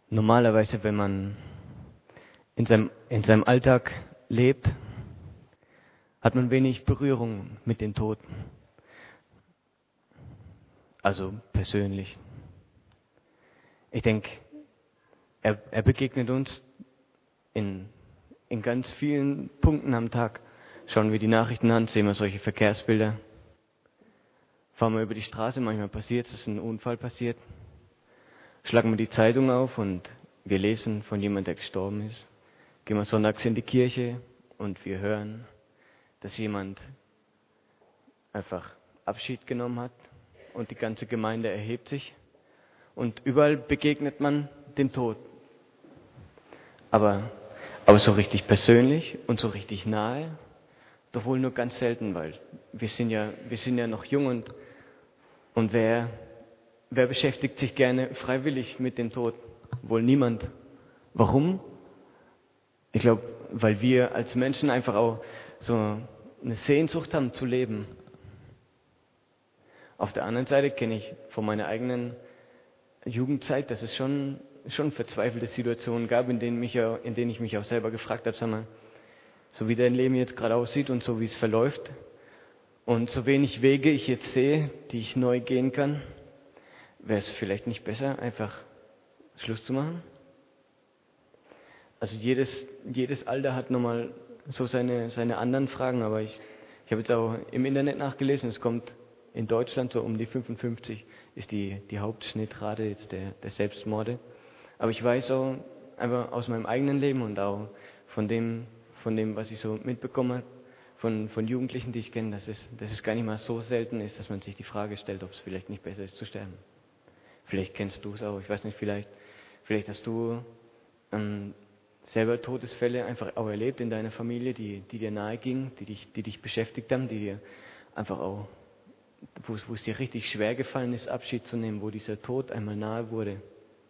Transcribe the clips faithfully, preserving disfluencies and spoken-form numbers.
Normalerweise, wenn man in seinem, in seinem Alltag lebt, hat man wenig Berührung mit den Toten. Also persönlich. Ich denke, er, er begegnet uns in, in ganz vielen Punkten am Tag. Schauen wir die Nachrichten an, sehen wir solche Verkehrsbilder. Fahren wir über die Straße, manchmal passiert es, dass ein Unfall passiert. Schlagen wir die Zeitung auf und wir lesen von jemandem, der gestorben ist. Gehen wir sonntags in die Kirche und wir hören, dass jemand einfach Abschied genommen hat und die ganze Gemeinde erhebt sich. Und überall begegnet man dem Tod. Aber, aber so richtig persönlich und so richtig nahe, doch wohl nur ganz selten, weil wir sind ja, wir sind ja noch jung und, und wer, wer beschäftigt sich gerne freiwillig mit dem Tod? Wohl niemand. Warum? Ich glaube, weil wir als Menschen einfach auch so eine Sehnsucht haben zu leben. Auf der anderen Seite kenne ich von meiner eigenen Jugendzeit, dass es schon, schon verzweifelte Situationen gab, in denen, mich auch, in denen ich mich auch selber gefragt habe, sag mal, so wie dein Leben jetzt gerade aussieht und so wie es verläuft und so wenig Wege ich jetzt sehe, die ich neu gehen kann, wäre es vielleicht nicht besser, einfach Schluss zu machen? Also jedes, jedes Alter hat nochmal so seine, seine anderen Fragen, aber ich, ich habe jetzt auch im Internet nachgelesen, es kommt in Deutschland so um die fünfundfünfzig ist die, die Hauptschnittrate jetzt der, der Selbstmorde. Aber ich weiß auch einfach aus meinem eigenen Leben und auch von dem, von dem, was ich so mitbekommen habe, von, von Jugendlichen, die ich kenne, dass es, dass es gar nicht mal so selten ist, dass man sich die Frage stellt, ob es vielleicht nicht besser ist zu sterben. Vielleicht kennst du es auch, ich weiß nicht, vielleicht, vielleicht hast du ähm, selber Todesfälle einfach auch erlebt in deiner Familie, die, die dir nahe gingen, die dich, die dich beschäftigt haben, die dir einfach auch, wo es, wo es dir richtig schwer gefallen ist, Abschied zu nehmen, wo dieser Tod einmal nahe wurde.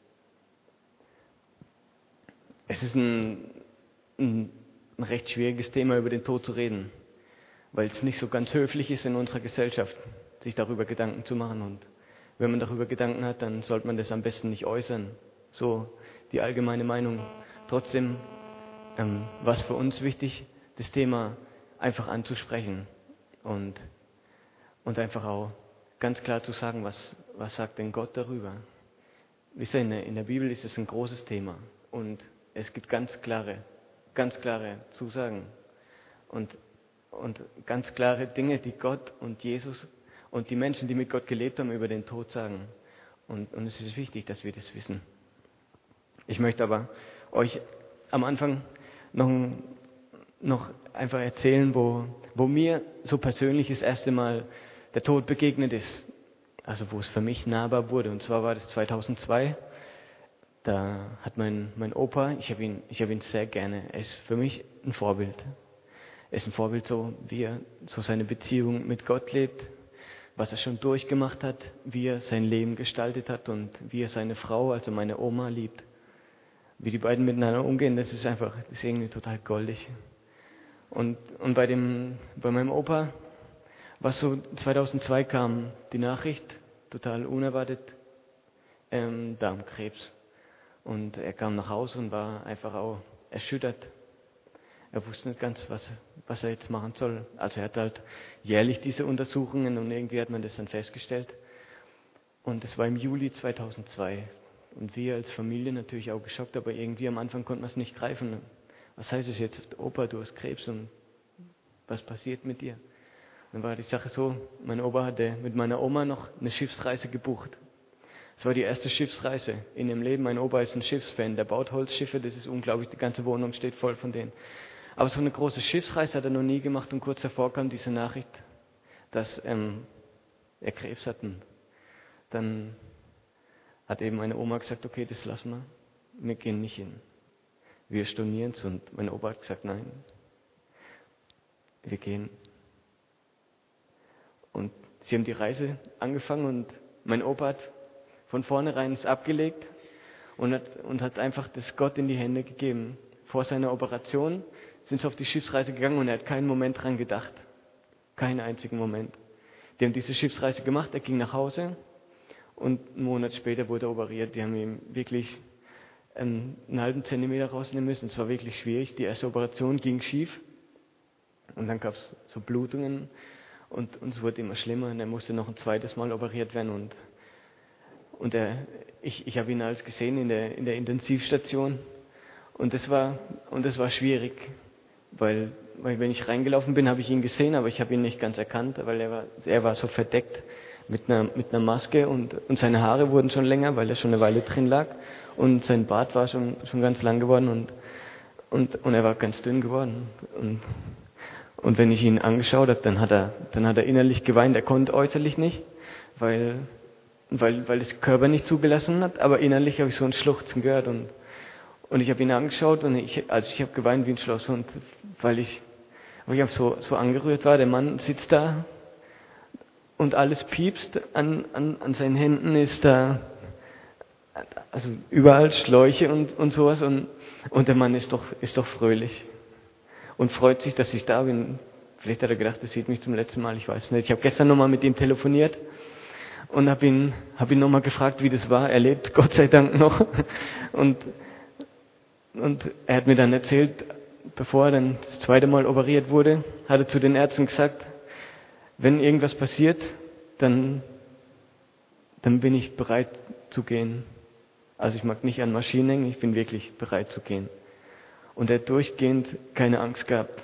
Es ist ein, ein, ein recht schwieriges Thema, über den Tod zu reden, weil es nicht so ganz höflich ist in unserer Gesellschaft, sich darüber Gedanken zu machen. Und wenn man darüber Gedanken hat, dann sollte man das am besten nicht äußern. So die allgemeine Meinung. Trotzdem ähm, war es für uns wichtig, das Thema einfach anzusprechen und, und einfach auch ganz klar zu sagen, was, was sagt denn Gott darüber. Wisst ihr, in der, in der Bibel ist es ein großes Thema und es gibt ganz klare, ganz klare Zusagen und, und ganz klare Dinge, die Gott und Jesus und die Menschen, die mit Gott gelebt haben, über den Tod sagen. Und, und es ist wichtig, dass wir das wissen. Ich möchte aber euch am Anfang noch, noch einfach erzählen, wo, wo mir so persönlich das erste Mal der Tod begegnet ist. Also wo es für mich nahbar wurde. Und zwar war das zweitausendzwei. Da hat mein, mein Opa, ich habe ihn, ich habe ihn sehr gerne, er ist für mich ein Vorbild. Er ist ein Vorbild, so wie er so seine Beziehung mit Gott lebt, was er schon durchgemacht hat, wie er sein Leben gestaltet hat und wie er seine Frau, also meine Oma, liebt. Wie die beiden miteinander umgehen, das ist einfach, das ist irgendwie total goldig. Und, und bei dem, bei meinem Opa, was so zweitausendzwei kam, die Nachricht, total unerwartet, ähm, Darmkrebs. Und er kam nach Hause und war einfach auch erschüttert. Er wusste nicht ganz, was, was er jetzt machen soll. Also er hat halt jährlich diese Untersuchungen und irgendwie hat man das dann festgestellt. Und das war im Juli zweitausendzwei. Und wir als Familie natürlich auch geschockt, aber irgendwie am Anfang konnten wir es nicht greifen. Was heißt es jetzt? Opa, du hast Krebs und was passiert mit dir? Dann war die Sache so, mein Opa hatte mit meiner Oma noch eine Schiffsreise gebucht. Es war die erste Schiffsreise in ihrem Leben. Mein Opa ist ein Schiffsfan, der baut Holzschiffe, das ist unglaublich, die ganze Wohnung steht voll von denen. Aber so eine große Schiffsreise hat er noch nie gemacht und kurz davor kam diese Nachricht, dass ähm, er Krebs hatten. Dann hat eben meine Oma gesagt, okay, das lassen wir, wir gehen nicht hin. Wir stornieren es und mein Opa hat gesagt, nein, wir gehen. Und sie haben die Reise angefangen und mein Opa hat von vornherein es abgelegt und hat, und hat einfach das Gott in die Hände gegeben. Vor seiner Operation sind sie auf die Schiffsreise gegangen und er hat keinen Moment dran gedacht. Keinen einzigen Moment. Die haben diese Schiffsreise gemacht, er ging nach Hause und einen Monat später wurde er operiert. Die haben ihm wirklich ähm, einen halben Zentimeter rausnehmen müssen. Es war wirklich schwierig. Die erste Operation ging schief und dann gab es so Blutungen und, und es wurde immer schlimmer und er musste noch ein zweites Mal operiert werden und, und er, ich, ich habe ihn alles gesehen in der, in der Intensivstation und das war, und das war schwierig, weil, weil wenn ich reingelaufen bin, habe ich ihn gesehen, aber ich habe ihn nicht ganz erkannt, weil er war, er war so verdeckt mit einer, mit einer Maske und, und seine Haare wurden schon länger, weil er schon eine Weile drin lag und sein Bart war schon, schon ganz lang geworden und, und, und er war ganz dünn geworden und, und wenn ich ihn angeschaut habe, dann hat er, dann hat er innerlich geweint, er konnte äußerlich nicht, weil, weil, weil das Körper nicht zugelassen hat, aber innerlich habe ich so ein Schluchzen gehört und, und ich habe ihn angeschaut und ich, also ich habe geweint wie ein Schlosshund, weil ich, weil ich so, so angerührt war, der Mann sitzt da und alles piepst, an, an, an seinen Händen ist da, also überall Schläuche und, und sowas und, und der Mann ist doch, ist doch fröhlich und freut sich, dass ich da bin. Vielleicht hat er gedacht, er sieht mich zum letzten Mal, ich weiß nicht. Ich habe gestern nochmal mit ihm telefoniert und habe ihn, hab ihn nochmal gefragt, wie das war. Er lebt Gott sei Dank noch und, und er hat mir dann erzählt, bevor er dann das zweite Mal operiert wurde, hat er zu den Ärzten gesagt, wenn irgendwas passiert, dann, dann bin ich bereit zu gehen. Also ich mag nicht an Maschinen hängen, ich bin wirklich bereit zu gehen. Und er hat durchgehend keine Angst gehabt.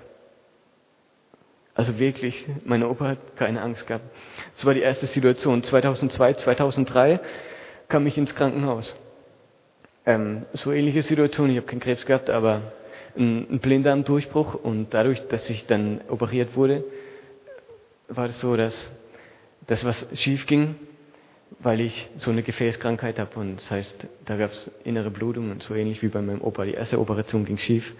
Also wirklich, meine Opa hat keine Angst gehabt. Das war die erste Situation. zweitausendzwei, zweitausenddrei kam ich ins Krankenhaus. Ähm, so ähnliche Situation, ich habe keinen Krebs gehabt, aber ein, ein Blinddarmdurchbruch und dadurch, dass ich dann operiert wurde, war es so, dass, dass was schief ging, weil ich so eine Gefäßkrankheit habe und das heißt, da gab es innere Blutungen, so ähnlich wie bei meinem Opa. Die erste Operation ging schief.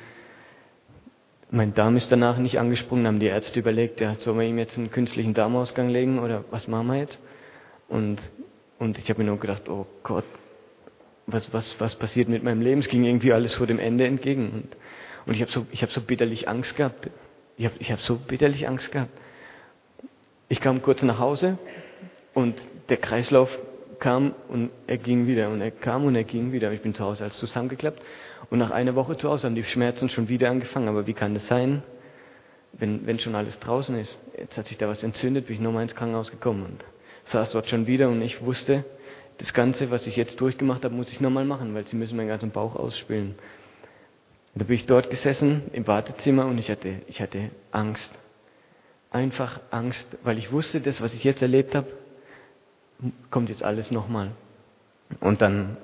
Mein Darm ist danach nicht angesprungen, haben die Ärzte überlegt, ja, sollen wir ihm jetzt einen künstlichen Darmausgang legen oder was machen wir jetzt? Und, und ich habe mir nur gedacht, oh Gott, was, was, was passiert mit meinem Leben? Es ging irgendwie alles vor dem Ende entgegen. Und, und ich habe so, ich hab so bitterlich Angst gehabt. Ich habe ich hab so bitterlich Angst gehabt. Ich kam kurz nach Hause und der Kreislauf kam und er ging wieder und er kam und er ging wieder. Ich bin zu Hause alles zusammengeklappt und nach einer Woche zu Hause haben die Schmerzen schon wieder angefangen. Aber wie kann das sein, wenn, wenn schon alles draußen ist? Jetzt hat sich da was entzündet, bin ich nochmal ins Krankenhaus gekommen und saß dort schon wieder und ich wusste, das Ganze, was ich jetzt durchgemacht habe, muss ich nochmal machen, weil sie müssen meinen ganzen Bauch ausspülen. Da bin ich dort gesessen im Wartezimmer und ich hatte, ich hatte Angst. Einfach Angst, weil ich wusste, das, was ich jetzt erlebt habe, kommt jetzt alles nochmal. Und dann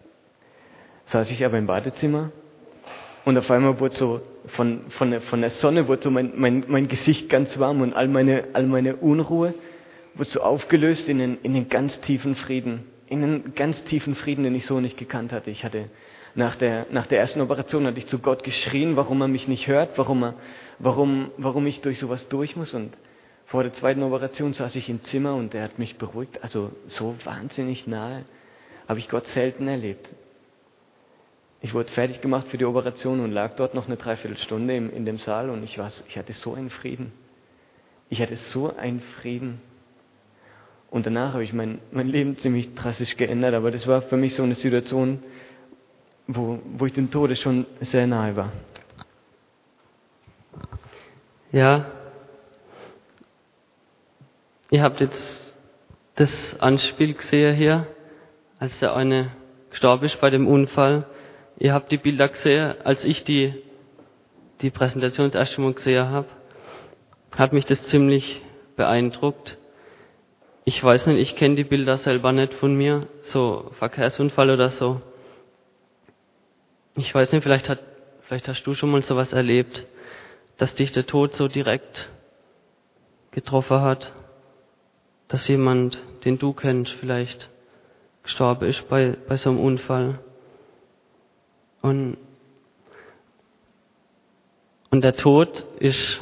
saß ich aber im Badezimmer und auf einmal wurde so von, von, der, von der Sonne wurde so mein, mein, mein Gesicht ganz warm und all meine, all meine Unruhe wurde so aufgelöst in den, in den ganz tiefen Frieden. In den ganz tiefen Frieden, den ich so nicht gekannt hatte. Ich hatte nach der, nach der ersten Operation hatte ich zu Gott geschrien, warum er mich nicht hört, warum er, warum, warum ich durch sowas durch muss. Und vor der zweiten Operation saß ich im Zimmer und er hat mich beruhigt. Also so wahnsinnig nahe habe ich Gott selten erlebt. Ich wurde fertig gemacht für die Operation und lag dort noch eine Dreiviertelstunde im, in dem Saal und ich war, ich hatte so einen Frieden. Ich hatte so einen Frieden. Und danach habe ich mein, mein Leben ziemlich drastisch geändert, aber das war für mich so eine Situation, wo, wo ich dem Tode schon sehr nahe war. Ja, ihr habt jetzt das Anspiel gesehen hier, als der eine gestorben ist bei dem Unfall. Ihr habt die Bilder gesehen, als ich die, die Präsentation das erste Mal gesehen habe, hat mich das ziemlich beeindruckt. Ich weiß nicht, ich kenne die Bilder selber nicht von mir, so Verkehrsunfall oder so. Ich weiß nicht, vielleicht hat, vielleicht hast du schon mal sowas erlebt, dass dich der Tod so direkt getroffen hat, dass jemand, den du kennst, vielleicht gestorben ist bei, bei so einem Unfall. Und, und der Tod ist,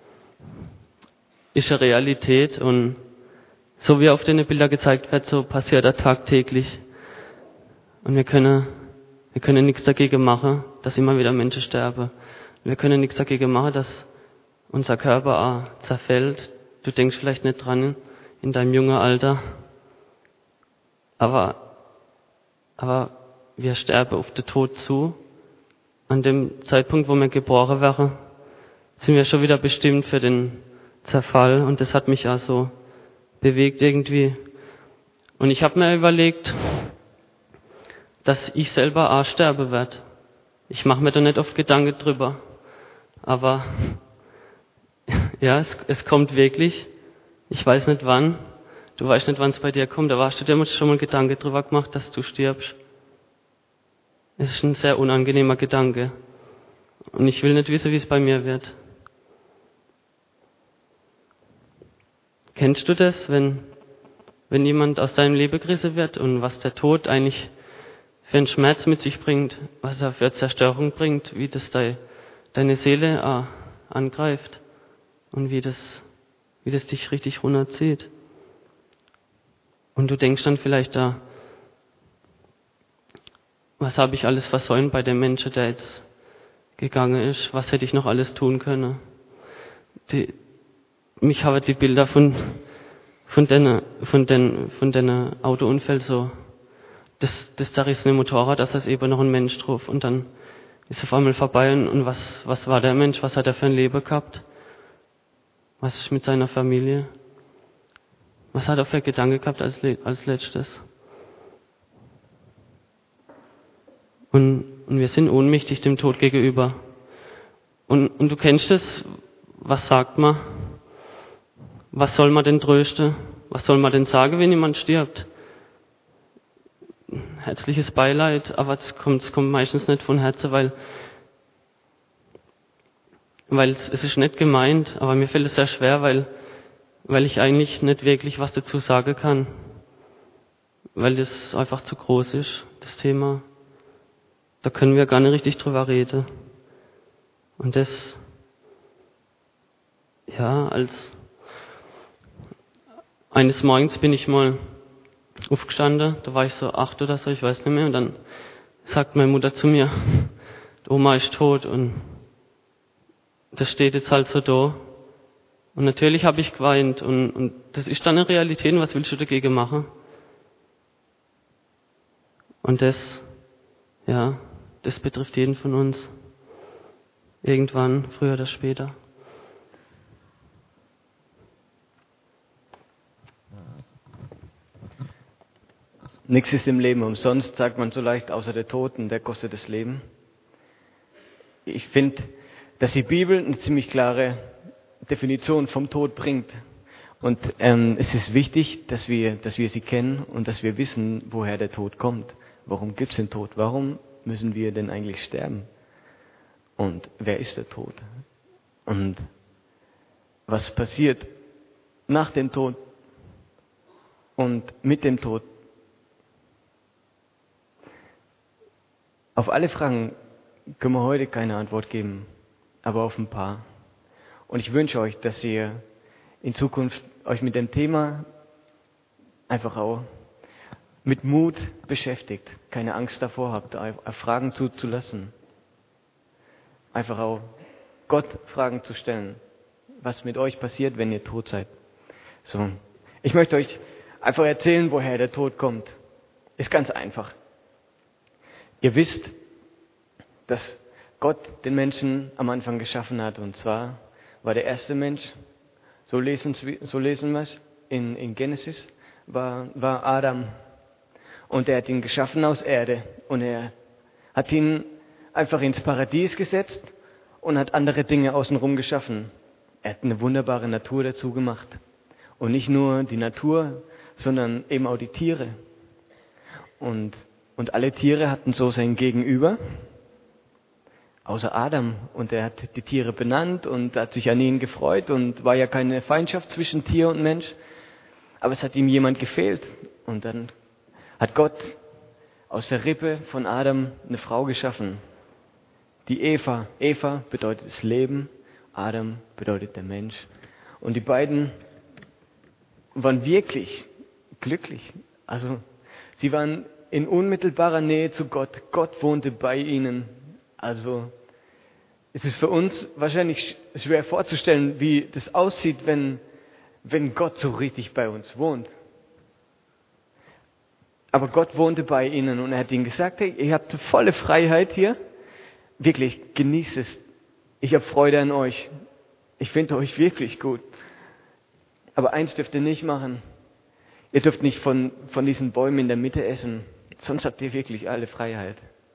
ist eine Realität und so wie auf den Bildern gezeigt wird, so passiert er tagtäglich. Und wir können, wir können nichts dagegen machen, dass immer wieder Menschen sterben. Wir können nichts dagegen machen, dass unser Körper auch zerfällt. Du denkst vielleicht nicht dran in deinem jungen Alter. Aber, aber wir sterben auf den Tod zu. An dem Zeitpunkt, wo wir geboren werden, sind wir schon wieder bestimmt für den Zerfall. Und das hat mich auch so bewegt irgendwie. Und ich habe mir überlegt, dass ich selber auch sterben werde. Ich mache mir da nicht oft Gedanken drüber. Aber ja, es, es kommt wirklich. Ich weiß nicht wann. Du weißt nicht, wann es bei dir kommt. Aber hast du dir schon mal Gedanken drüber gemacht, dass du stirbst? Es ist ein sehr unangenehmer Gedanke. Und ich will nicht wissen, wie es bei mir wird. Kennst du das, wenn, wenn jemand aus deinem Leben gerissen wird und was der Tod eigentlich für einen Schmerz mit sich bringt, was er für Zerstörung bringt, wie das de, deine Seele ah, angreift und wie das, wie das dich richtig runterzieht. Und du denkst dann vielleicht da, was habe ich alles versäumt bei dem Menschen, der jetzt gegangen ist? Was hätte ich noch alles tun können? Die, mich haben die Bilder von, von den, von den, von den Autounfällen so, das, das zerrissene Motorrad, da ist eben noch ein Mensch drauf und dann ist auf einmal vorbei und, und was, was war der Mensch? Was hat er für ein Leben gehabt? Was ist mit seiner Familie? Was hat er für Gedanken gehabt als, als letztes? Und, und wir sind ohnmächtig dem Tod gegenüber. Und, und du kennst es, was sagt man? Was soll man denn trösten? Was soll man denn sagen, wenn jemand stirbt? Herzliches Beileid, aber es kommt, es kommt meistens nicht von Herzen, weil, weil es, es ist nicht gemeint, aber mir fällt es sehr schwer, weil, weil ich eigentlich nicht wirklich was dazu sagen kann. Weil das einfach zu groß ist, das Thema. Da können wir gar nicht richtig drüber reden. Und das, ja, als eines Morgens bin ich mal aufgestanden, da war ich so acht oder so, ich weiß nicht mehr, und dann sagt meine Mutter zu mir, die Oma ist tot und das steht jetzt halt so da. Und natürlich habe ich geweint und, und das ist dann eine Realität, was willst du dagegen machen? Und das, ja, das betrifft jeden von uns. Irgendwann, früher oder später. Nichts ist im Leben umsonst, sagt man so leicht, außer der Tod, und der kostet das Leben. Ich finde, dass die Bibel eine ziemlich klare Definition vom Tod bringt. Und ähm, es ist wichtig, dass wir, dass wir sie kennen und dass wir wissen, woher der Tod kommt. Warum gibt es den Tod? Warum müssen wir denn eigentlich sterben? Und wer ist der Tod? Und was passiert nach dem Tod und mit dem Tod? Auf alle Fragen können wir heute keine Antwort geben, aber auf ein paar. Und ich wünsche euch, dass ihr in Zukunft euch mit dem Thema einfach auch mit Mut beschäftigt, keine Angst davor habt, Fragen zuzulassen. Einfach auch Gott Fragen zu stellen, was mit euch passiert, wenn ihr tot seid. So, ich möchte euch einfach erzählen, woher der Tod kommt. Ist ganz einfach. Ihr wisst, dass Gott den Menschen am Anfang geschaffen hat, und zwar war der erste Mensch, so lesen, so lesen wir es in, in Genesis, war, war Adam. Und er hat ihn geschaffen aus Erde. Und er hat ihn einfach ins Paradies gesetzt und hat andere Dinge außenrum geschaffen. Er hat eine wunderbare Natur dazu gemacht. Und nicht nur die Natur, sondern eben auch die Tiere. Und, und alle Tiere hatten so sein Gegenüber, außer Adam. Und er hat die Tiere benannt und hat sich an ihnen gefreut und war ja keine Feindschaft zwischen Tier und Mensch. Aber es hat ihm jemand gefehlt. Und dann hat Gott aus der Rippe von Adam eine Frau geschaffen. Die Eva. Eva bedeutet das Leben, Adam bedeutet der Mensch. Und die beiden waren wirklich glücklich. Also sie waren in unmittelbarer Nähe zu Gott. Gott wohnte bei ihnen. Also es ist für uns wahrscheinlich schwer vorzustellen, wie das aussieht, wenn, wenn Gott so richtig bei uns wohnt. Aber Gott wohnte bei ihnen und er hat ihnen gesagt, hey, ihr habt volle Freiheit hier. Wirklich, genießt es. Ich habe Freude an euch. Ich finde euch wirklich gut. Aber eins dürft ihr nicht machen. Ihr dürft nicht von, von diesen Bäumen in der Mitte essen. Sonst habt ihr wirklich alle Freiheit.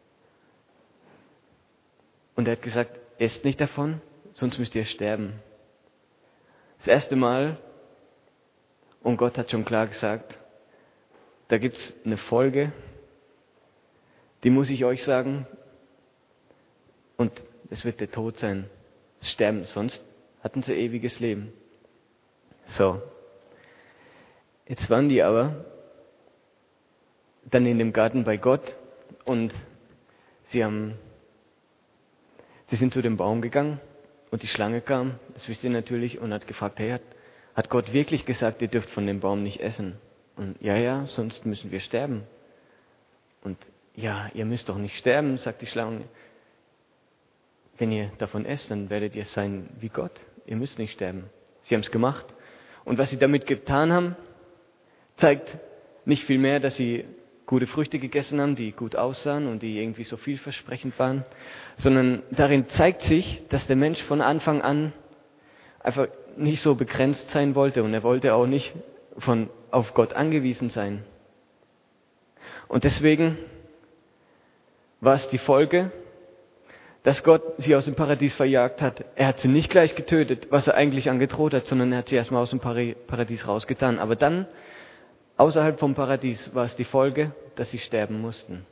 Und er hat gesagt, esst nicht davon, sonst müsst ihr sterben. Das erste Mal, und Gott hat schon klar gesagt, da gibt es eine Folge, die muss ich euch sagen, und es wird der Tod sein, das Sterben, sonst hatten sie ewiges Leben. So, jetzt waren die aber dann in dem Garten bei Gott und sie haben, sie sind zu dem Baum gegangen und die Schlange kam, das wisst ihr natürlich, und hat gefragt, hey, hat, hat Gott wirklich gesagt, ihr dürft von dem Baum nicht essen? Und ja, ja, sonst müssen wir sterben. Und ja, ihr müsst doch nicht sterben, sagt die Schlange. Wenn ihr davon esst, dann werdet ihr sein wie Gott. Ihr müsst nicht sterben. Sie haben es gemacht. Und was sie damit getan haben, zeigt nicht viel mehr, dass sie gute Früchte gegessen haben, die gut aussahen und die irgendwie so vielversprechend waren, sondern darin zeigt sich, dass der Mensch von Anfang an einfach nicht so begrenzt sein wollte und er wollte auch nicht von, auf Gott angewiesen sein. Und deswegen war es die Folge, dass Gott sie aus dem Paradies verjagt hat. Er hat sie nicht gleich getötet, was er eigentlich angedroht hat, sondern er hat sie erstmal aus dem Paradies rausgetan. Aber dann, außerhalb vom Paradies, war es die Folge, dass sie sterben mussten.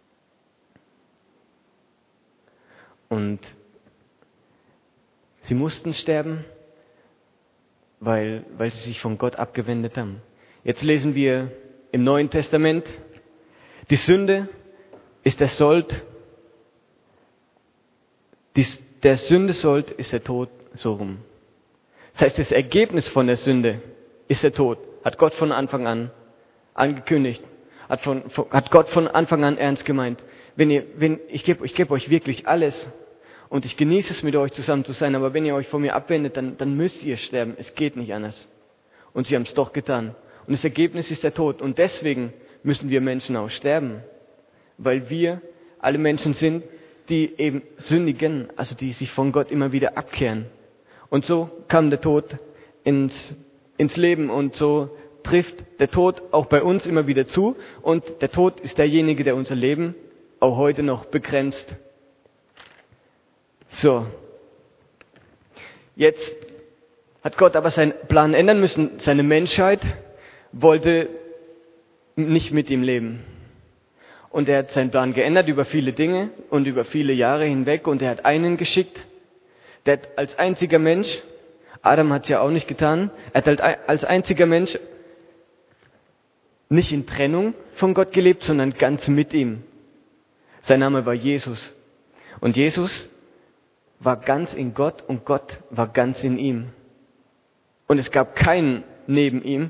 Und sie mussten sterben, weil, weil sie sich von Gott abgewendet haben. Jetzt lesen wir im Neuen Testament, die Sünde ist der Sold, die, der Sünde Sold ist der Tod, so rum. Das heißt, das Ergebnis von der Sünde ist der Tod, hat Gott von Anfang an angekündigt, hat, von, von, hat Gott von Anfang an ernst gemeint. Wenn ihr, wenn, ich gebe ich geb euch wirklich alles und ich genieße es, mit euch zusammen zu sein, aber wenn ihr euch von mir abwendet, dann, dann müsst ihr sterben. Es geht nicht anders. Und sie haben es doch getan. Und das Ergebnis ist der Tod. Und deswegen müssen wir Menschen auch sterben. Weil wir alle Menschen sind, die eben sündigen, also die sich von Gott immer wieder abkehren. Und so kam der Tod ins, ins Leben und so trifft der Tod auch bei uns immer wieder zu. Und der Tod ist derjenige, der unser Leben auch heute noch begrenzt. So, jetzt hat Gott aber seinen Plan ändern müssen. Seine Menschheit wollte nicht mit ihm leben. Und er hat seinen Plan geändert über viele Dinge und über viele Jahre hinweg. Und er hat einen geschickt, der hat als einziger Mensch, Adam hat es ja auch nicht getan, er hat halt als einziger Mensch nicht in Trennung von Gott gelebt, sondern ganz mit ihm. Sein Name war Jesus. Und Jesus war ganz in Gott und Gott war ganz in ihm. Und es gab keinen neben ihm,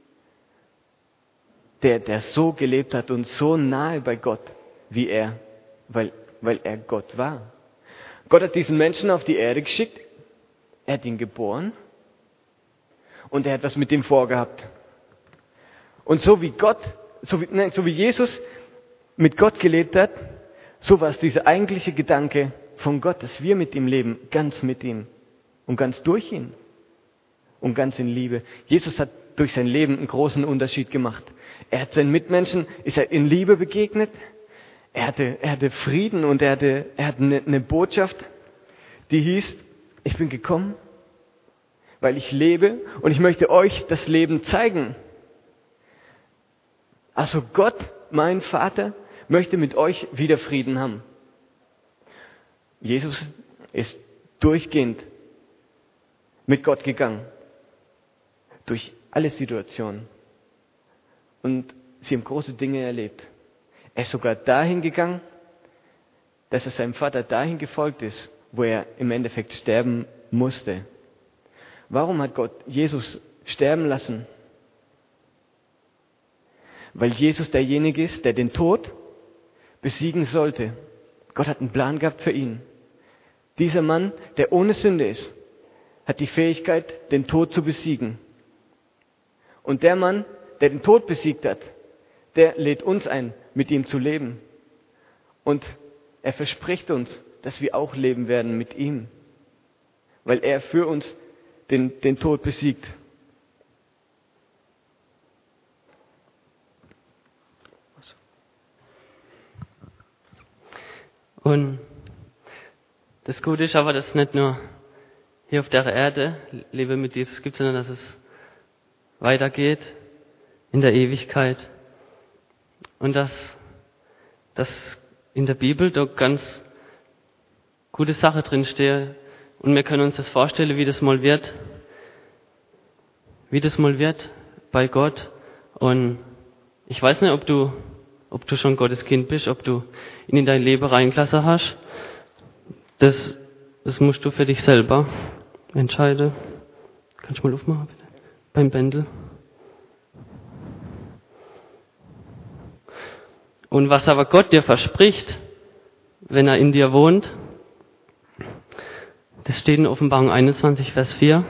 der, der so gelebt hat und so nahe bei Gott wie er, weil, weil er Gott war. Gott hat diesen Menschen auf die Erde geschickt, er hat ihn geboren und er hat was mit ihm vorgehabt. Und so wie Gott, so wie, nein, so wie Jesus mit Gott gelebt hat, so war es dieser eigentliche Gedanke von Gott, dass wir mit ihm leben, ganz mit ihm und ganz durch ihn und ganz in Liebe. Jesus hat durch sein Leben einen großen Unterschied gemacht. Er hat seinen Mitmenschen, ist er in Liebe begegnet. Er hatte, er hatte Frieden und er hatte, er hatte eine, eine Botschaft, die hieß, ich bin gekommen, weil ich lebe und ich möchte euch das Leben zeigen. Also Gott, mein Vater, möchte mit euch wieder Frieden haben. Jesus ist durchgehend mit Gott gegangen. Durch alle Situationen. Und sie haben große Dinge erlebt. Er ist sogar dahin gegangen, dass er seinem Vater dahin gefolgt ist, wo er im Endeffekt sterben musste. Warum hat Gott Jesus sterben lassen? Weil Jesus derjenige ist, der den Tod besiegen sollte. Gott hat einen Plan gehabt für ihn. Dieser Mann, der ohne Sünde ist, hat die Fähigkeit, den Tod zu besiegen. Und der Mann, der den Tod besiegt hat, der lädt uns ein, mit ihm zu leben. Und er verspricht uns, dass wir auch leben werden mit ihm, weil er für uns den, den Tod besiegt. Und das Gute ist aber, dass es nicht nur hier auf der Erde Lebe mit Jesus gibt, sondern dass es weitergeht in der Ewigkeit. Und dass, dass in der Bibel da ganz gute Sache drin steht. Und wir können uns das vorstellen, wie das mal wird. Wie das mal wird bei Gott. Und ich weiß nicht, ob du, ob du schon Gottes Kind bist, ob du ihn in dein Leben reingelassen hast. Das, das musst du für dich selber entscheiden. Kannst du mal aufmachen, bitte? Beim Bändel. Und was aber Gott dir verspricht, wenn er in dir wohnt, das steht in Offenbarung einundzwanzig, Vers vier.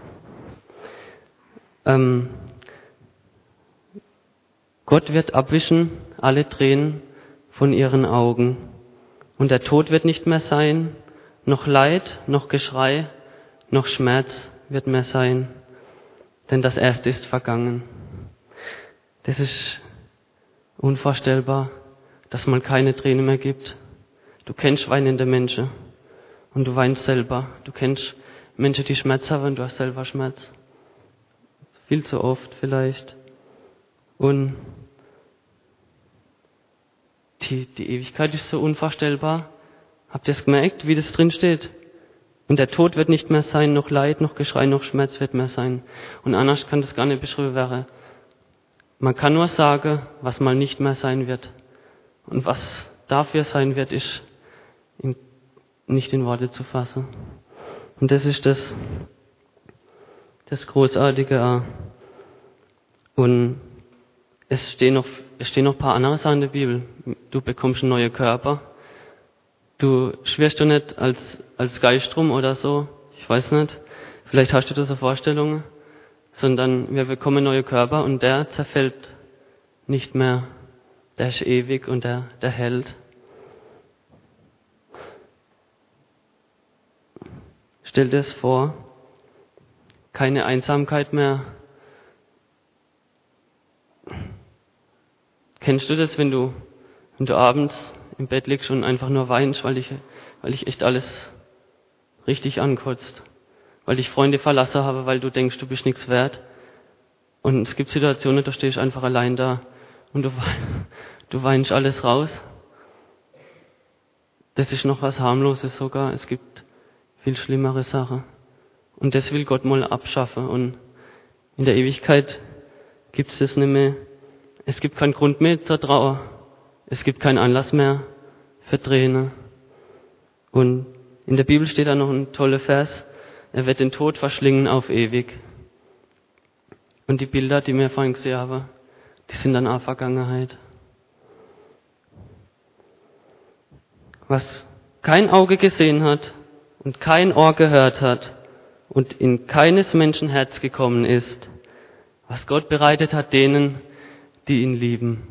Ähm, Gott wird abwischen alle Tränen von ihren Augen. Und der Tod wird nicht mehr sein, noch Leid, noch Geschrei, noch Schmerz wird mehr sein. Denn das Erste ist vergangen. Das ist unvorstellbar, dass man keine Tränen mehr gibt. Du kennst weinende Menschen und du weinst selber. Du kennst Menschen, die Schmerz haben und du hast selber Schmerz. Viel zu oft vielleicht. Und die, die Ewigkeit ist so unvorstellbar. Habt ihr es gemerkt, wie das drin steht? Und der Tod wird nicht mehr sein, noch Leid, noch Geschrei, noch Schmerz wird mehr sein. Und anders kann das gar nicht beschrieben werden. Man kann nur sagen, was mal nicht mehr sein wird. Und was dafür sein wird, ist in, nicht in Worte zu fassen. Und das ist das, das Großartige. Und es stehen noch, es stehen noch ein paar andere Sachen in der Bibel. Du bekommst einen neuen Körper. Du schwirrst du nicht als, als Geist rum oder so. Ich weiß nicht. Vielleicht hast du da so Vorstellungen. Sondern wir bekommen neue Körper und der zerfällt nicht mehr. Der ist ewig und der, der hält. Stell dir das vor. Keine Einsamkeit mehr. Kennst du das, wenn du, wenn du abends im Bett liegst und einfach nur weinst, weil ich, weil ich echt alles richtig ankotzt? Weil ich Freunde verlassen habe, weil du denkst, du bist nichts wert. Und es gibt Situationen, da stehst du einfach allein da und du, du weinst alles raus. Das ist noch was Harmloses sogar. Es gibt viel schlimmere Sachen. Und das will Gott mal abschaffen. Und in der Ewigkeit gibt es das nicht mehr. Es gibt keinen Grund mehr zur Trauer. Es gibt keinen Anlass mehr für Tränen. Und in der Bibel steht da noch ein toller Vers. Er wird den Tod verschlingen auf ewig. Und die Bilder, die wir vorhin gesehen haben, die sind dann auch Vergangenheit. Was kein Auge gesehen hat und kein Ohr gehört hat und in keines Menschen Herz gekommen ist, was Gott bereitet hat denen, die ihn lieben.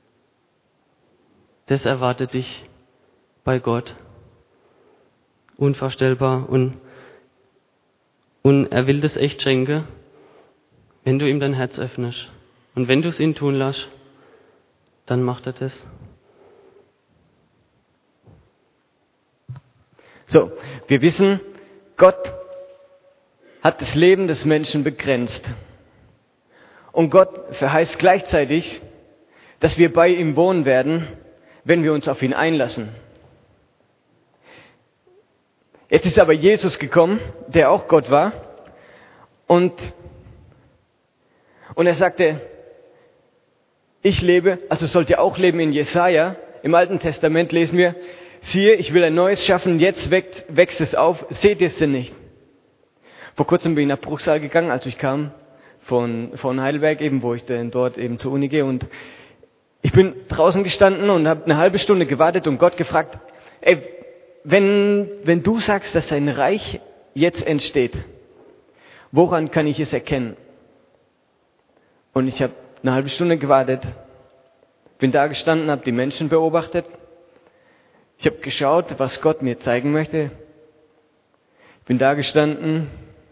Das erwartet dich bei Gott. Unvorstellbar. Und Und er will das echt schenken, wenn du ihm dein Herz öffnest. Und wenn du es ihn tun lässt, dann macht er das. So, wir wissen, Gott hat das Leben des Menschen begrenzt. Und Gott verheißt gleichzeitig, dass wir bei ihm wohnen werden, wenn wir uns auf ihn einlassen. Jetzt ist aber Jesus gekommen, der auch Gott war. Und, und er sagte, ich lebe, also sollt ihr auch leben in Jesaja. Im Alten Testament lesen wir, siehe, ich will ein neues schaffen, jetzt wächst, wächst es auf, seht ihr es denn nicht? Vor kurzem bin ich nach Bruchsal gegangen, als ich kam von, von Heidelberg, eben wo ich dann dort eben zur Uni gehe. Und ich bin draußen gestanden und habe eine halbe Stunde gewartet und Gott gefragt, ey, Wenn, wenn du sagst, dass dein Reich jetzt entsteht, woran kann ich es erkennen? Und ich habe eine halbe Stunde gewartet Bin da gestanden, habe die Menschen beobachtet. Ich habe geschaut, was Gott mir zeigen möchte. Bin da gestanden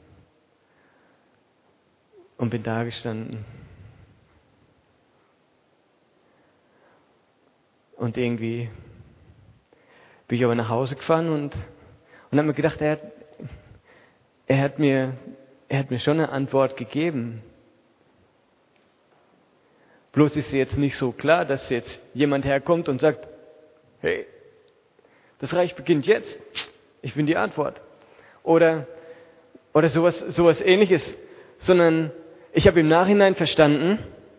und bin da gestanden. Und irgendwie bin ich aber nach Hause gefahren und, und habe mir gedacht, er hat, er hat mir, er hat mir schon eine Antwort gegeben. Bloß ist jetzt nicht so klar, dass jetzt jemand herkommt und sagt, hey, das Reich beginnt jetzt. Ich bin die Antwort. Oder, oder sowas, sowas Ähnliches. Sondern ich habe im Nachhinein verstanden,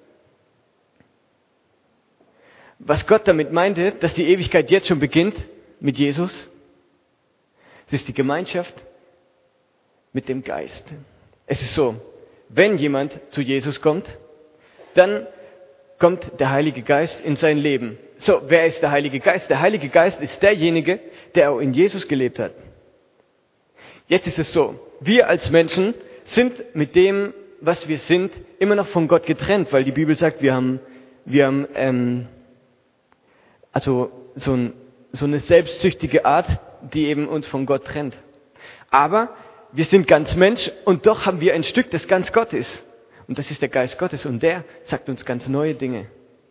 was Gott damit meinte, dass die Ewigkeit jetzt schon beginnt mit Jesus. Es ist die Gemeinschaft mit dem Geist. Es ist so, wenn jemand zu Jesus kommt, dann kommt der Heilige Geist in sein Leben. So, wer ist der Heilige Geist? Der Heilige Geist ist derjenige, der auch in Jesus gelebt hat. Jetzt ist es so, wir als Menschen sind mit dem, was wir sind, immer noch von Gott getrennt, weil die Bibel sagt, wir haben, wir haben ähm, also so, ein, so eine selbstsüchtige Art, die eben uns von Gott trennt. Aber wir sind ganz Mensch und doch haben wir ein Stück, das ganz Gott ist. Und das ist der Geist Gottes und der sagt uns ganz neue Dinge.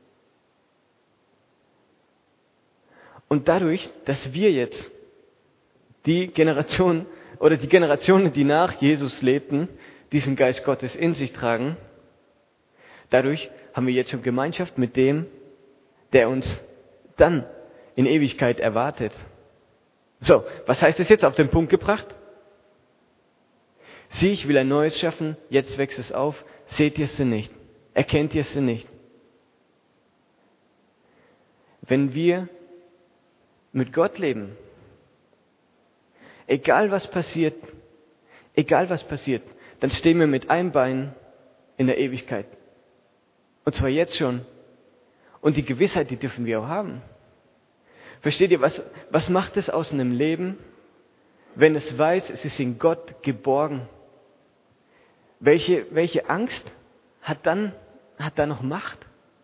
Und dadurch, dass wir jetzt die Generation oder die Generationen, die nach Jesus lebten, diesen Geist Gottes in sich tragen, dadurch haben wir jetzt schon Gemeinschaft mit dem, der uns dann in Ewigkeit erwartet. So, was heißt das jetzt auf den Punkt gebracht? Sieh, ich will ein Neues schaffen, jetzt wächst es auf, seht ihr es denn nicht? Erkennt ihr es denn nicht? Wenn wir mit Gott leben, egal was passiert, egal was passiert, dann stehen wir mit einem Bein in der Ewigkeit. Und zwar jetzt schon. Und die Gewissheit, die dürfen wir auch haben. Versteht ihr, was, was macht es aus einem Leben, wenn es weiß, es ist in Gott geborgen? Welche, welche Angst hat dann, hat da noch Macht?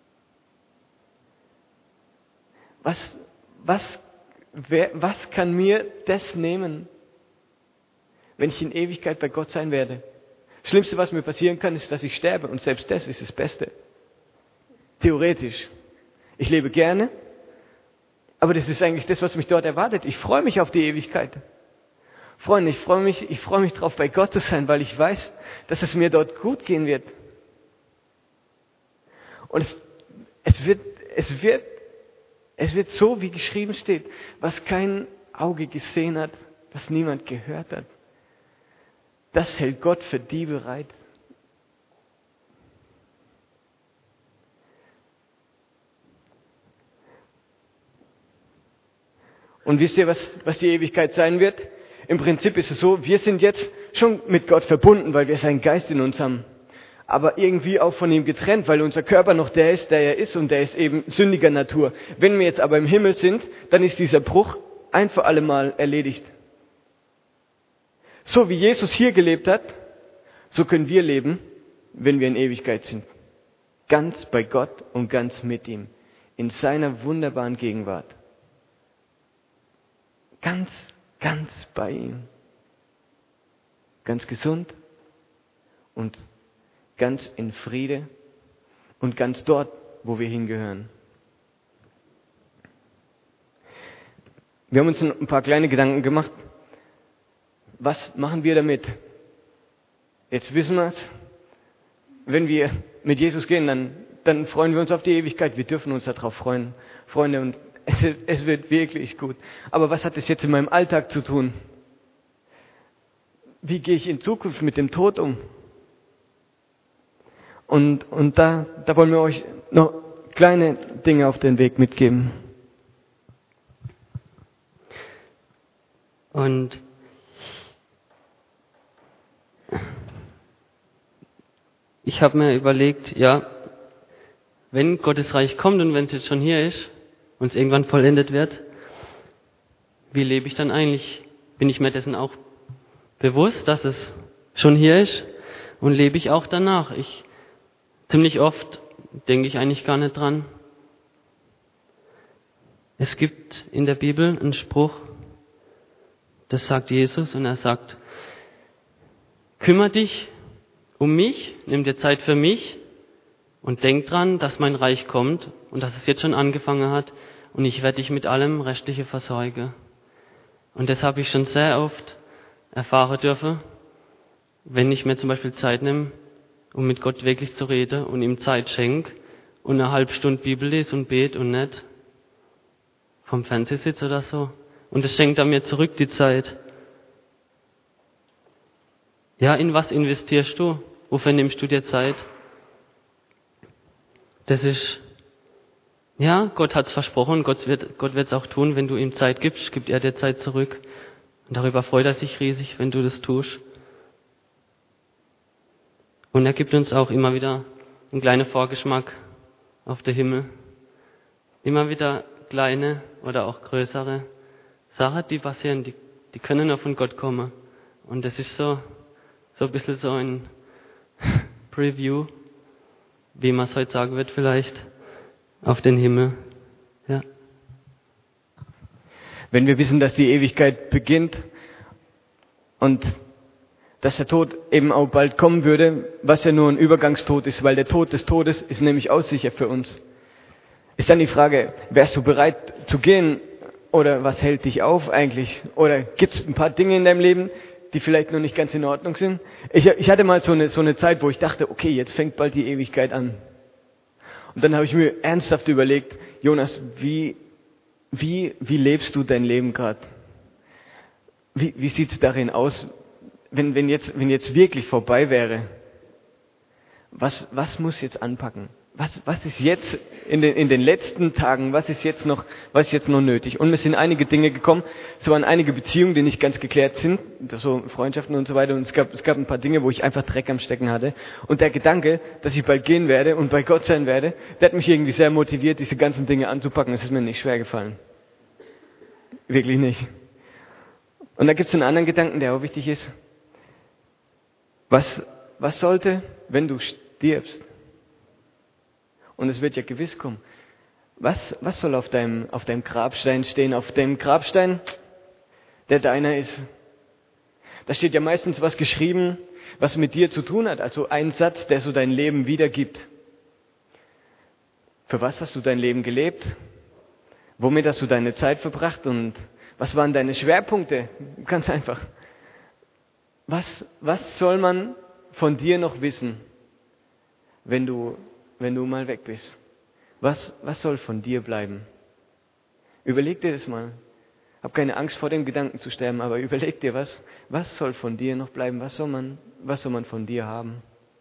Was, was, wer, was kann mir das nehmen, wenn ich in Ewigkeit bei Gott sein werde? Das Schlimmste, was mir passieren kann, ist, dass ich sterbe. Und selbst das ist das Beste. Theoretisch. Ich lebe gerne, aber das ist eigentlich das, was mich dort erwartet. Ich freue mich auf die Ewigkeit. Freunde, ich freue mich, ich freue mich drauf, bei Gott zu sein, weil ich weiß, dass es mir dort gut gehen wird. Und es, es wird, es wird, es wird so, wie geschrieben steht, was kein Auge gesehen hat, was niemand gehört hat. Das hält Gott für die bereit. Und wisst ihr, was, was die Ewigkeit sein wird? Im Prinzip ist es so, wir sind jetzt schon mit Gott verbunden, weil wir seinen Geist in uns haben. Aber irgendwie auch von ihm getrennt, weil unser Körper noch der ist, der er ist und der ist eben sündiger Natur. Wenn wir jetzt aber im Himmel sind, dann ist dieser Bruch ein für alle Mal erledigt. So wie Jesus hier gelebt hat, so können wir leben, wenn wir in Ewigkeit sind. Ganz bei Gott und ganz mit ihm. In seiner wunderbaren Gegenwart. Ganz, ganz bei ihm. Ganz gesund und ganz in Friede und ganz dort, wo wir hingehören. Wir haben uns ein paar kleine Gedanken gemacht. Was machen wir damit? Jetzt wissen wir es. Wenn wir mit Jesus gehen, dann, dann freuen wir uns auf die Ewigkeit. Wir dürfen uns darauf freuen, Freunde, und es, es wird wirklich gut. Aber was hat das jetzt in meinem Alltag zu tun? Wie gehe ich in Zukunft mit dem Tod um? Und, und da, da wollen wir euch noch kleine Dinge auf den Weg mitgeben. Und ich habe mir überlegt, ja, wenn Gottes Reich kommt und wenn es jetzt schon hier ist und es irgendwann vollendet wird, wie lebe ich dann eigentlich? Bin ich mir dessen auch bewusst, dass es schon hier ist, und lebe ich auch danach? Ich ziemlich oft denke ich eigentlich gar nicht dran. Es gibt in der Bibel einen Spruch, das sagt Jesus und er sagt, kümmere dich um mich, nimm dir Zeit für mich und denk dran, dass mein Reich kommt und dass es jetzt schon angefangen hat und ich werde dich mit allem Restliche versorgen. Und das habe ich schon sehr oft erfahren dürfen, wenn ich mir zum Beispiel Zeit nehme, um mit Gott wirklich zu reden und ihm Zeit schenke und eine halbe Stunde Bibel lese und bete und nicht vom Fernseher sitze oder so. Und das schenkt er mir zurück, die Zeit. Ja, in was investierst du? Wofür nimmst du dir Zeit? Das ist, ja, Gott hat's versprochen, Gott wird Gott wird's auch tun, wenn du ihm Zeit gibst, gibt er dir Zeit zurück. Und darüber freut er sich riesig, wenn du das tust. Und er gibt uns auch immer wieder einen kleinen Vorgeschmack auf den Himmel. Immer wieder kleine oder auch größere Sachen, die passieren, die, die können nur von Gott kommen. Und das ist so, so ein bisschen so ein Preview, wie man es heute sagen wird vielleicht, auf den Himmel. Ja. Wenn wir wissen, dass die Ewigkeit beginnt und dass der Tod eben auch bald kommen würde, was ja nur ein Übergangstod ist, weil der Tod des Todes ist nämlich auch sicher für uns. Ist dann die Frage, wärst du bereit zu gehen oder was hält dich auf eigentlich? Oder gibt es ein paar Dinge in deinem Leben, die vielleicht noch nicht ganz in Ordnung sind? Ich, ich hatte mal so eine, so eine Zeit, wo ich dachte, okay, jetzt fängt bald die Ewigkeit an. Und dann habe ich mir ernsthaft überlegt, Jonas, wie, wie, wie lebst du dein Leben gerade? Wie, wie sieht es darin aus? Wenn, wenn, jetzt, wenn jetzt wirklich vorbei wäre, was, was muss jetzt anpacken? Was, was ist jetzt in den, in den letzten Tagen, was ist jetzt noch, was ist jetzt noch nötig? Und mir sind einige Dinge gekommen, es waren einige Beziehungen, die nicht ganz geklärt sind, so Freundschaften und so weiter, und es gab, es gab ein paar Dinge, wo ich einfach Dreck am Stecken hatte. Und der Gedanke, dass ich bald gehen werde und bei Gott sein werde, der hat mich irgendwie sehr motiviert, diese ganzen Dinge anzupacken. Es ist mir nicht schwer gefallen. Wirklich nicht. Und da gibt es einen anderen Gedanken, der auch wichtig ist. Was, was sollte, wenn du stirbst? Und es wird ja gewiss kommen. Was, was soll auf deinem, auf deinem Grabstein stehen? Auf dem Grabstein, der deiner ist. Da steht ja meistens was geschrieben, was mit dir zu tun hat. Also ein Satz, der so dein Leben wiedergibt. Für was hast du dein Leben gelebt? Womit hast du deine Zeit verbracht? Und was waren deine Schwerpunkte? Ganz einfach. Was, was soll man von dir noch wissen, wenn du, wenn du mal weg bist? Was, was soll von dir bleiben? Überleg dir das mal. Hab keine Angst vor dem Gedanken zu sterben, aber überleg dir, was, was soll von dir noch bleiben? Was soll man, was soll man von dir haben?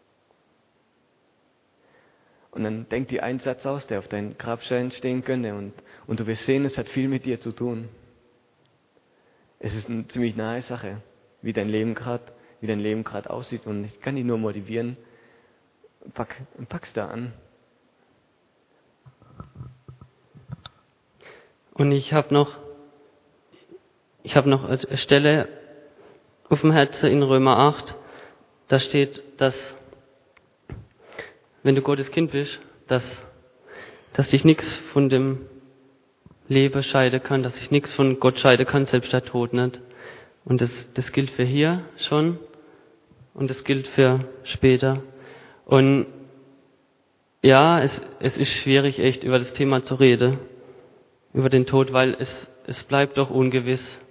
Und dann denk dir einen Satz aus, der auf deinem Grabstein stehen könnte, und, und du wirst sehen, es hat viel mit dir zu tun. Es ist eine ziemlich nahe Sache, wie dein Leben gerade, wie dein Leben gerade aussieht. Und ich kann dich nur motivieren, pack, pack's da an. Und ich habe noch, ich habe noch eine Stelle auf dem Herzen in Römer acht. Da steht, dass wenn du Gottes Kind bist, dass, dass dich nichts von dem Leben scheiden kann, dass sich nichts von Gott scheiden kann, selbst der Tod nicht. Und das, das gilt für hier schon und das gilt für später. Und ja, es, es ist schwierig, echt über das Thema zu reden, über den Tod, weil es, es bleibt doch ungewiss.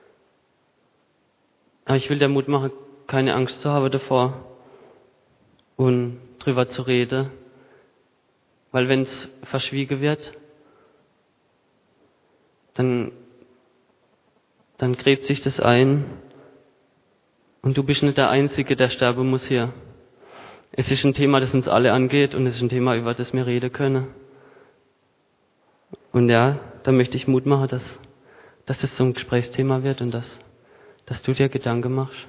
Aber ich will dir Mut machen, keine Angst zu haben davor und drüber zu reden, weil wenn es verschwiegen wird, dann, dann gräbt sich das ein und du bist nicht der Einzige, der sterben muss hier. Es ist ein Thema, das uns alle angeht und es ist ein Thema, über das wir reden können. Und ja, da möchte ich Mut machen, dass, dass das so ein Gesprächsthema wird und dass, dass du dir Gedanken machst.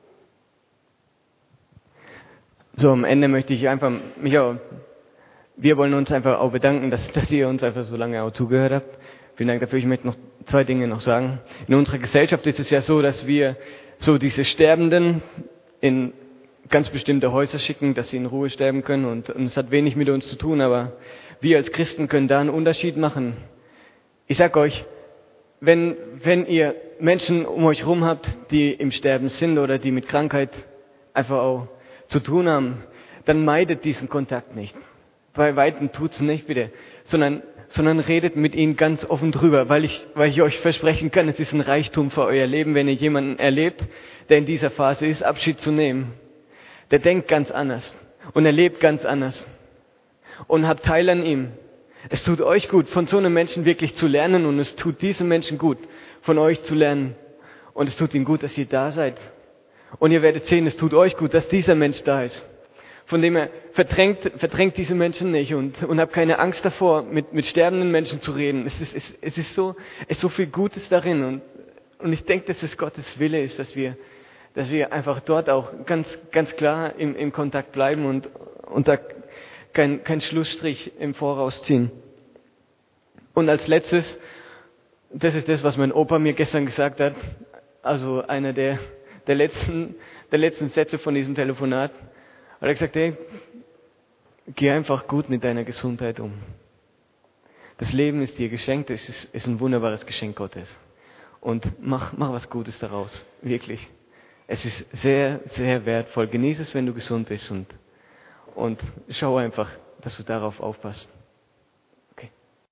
So, am Ende möchte ich einfach, mich auch, wir wollen uns einfach auch bedanken, dass, dass ihr uns einfach so lange auch zugehört habt. Vielen Dank dafür. Ich möchte noch zwei Dinge noch sagen. In unserer Gesellschaft ist es ja so, dass wir so diese Sterbenden in ganz bestimmte Häuser schicken, dass sie in Ruhe sterben können, und, und es hat wenig mit uns zu tun, aber wir als Christen können da einen Unterschied machen. Ich sag euch, wenn, wenn ihr Menschen um euch herum habt, die im Sterben sind oder die mit Krankheit einfach auch zu tun haben, dann meidet diesen Kontakt nicht. Bei Weitem tut's nicht, bitte, sondern, sondern redet mit ihnen ganz offen drüber, weil ich, weil ich euch versprechen kann, es ist ein Reichtum für euer Leben, wenn ihr jemanden erlebt, der in dieser Phase ist, Abschied zu nehmen. Der denkt ganz anders und er lebt ganz anders und hat Teil an ihm. Es tut euch gut, von so einem Menschen wirklich zu lernen und es tut diesem Menschen gut, von euch zu lernen. Und es tut ihnen gut, dass ihr da seid. Und ihr werdet sehen, es tut euch gut, dass dieser Mensch da ist. Von dem er verdrängt, verdrängt diese Menschen nicht und, und habt keine Angst davor, mit, mit sterbenden Menschen zu reden. Es ist, es, es ist so, es ist so viel Gutes darin und, und ich denke, dass es Gottes Wille ist, dass wir, dass wir einfach dort auch ganz, ganz klar im, im Kontakt bleiben und, und da kein, kein Schlussstrich im Voraus ziehen. Und als letztes, das ist das, was mein Opa mir gestern gesagt hat, also einer der, der letzten, der letzten Sätze von diesem Telefonat, hat er gesagt, hey, geh einfach gut mit deiner Gesundheit um. Das Leben ist dir geschenkt, es ist, ist ein wunderbares Geschenk Gottes. Und mach, mach was Gutes daraus, wirklich. Es ist sehr, sehr wertvoll. Genieße es, wenn du gesund bist und, und schau einfach, dass du darauf aufpasst.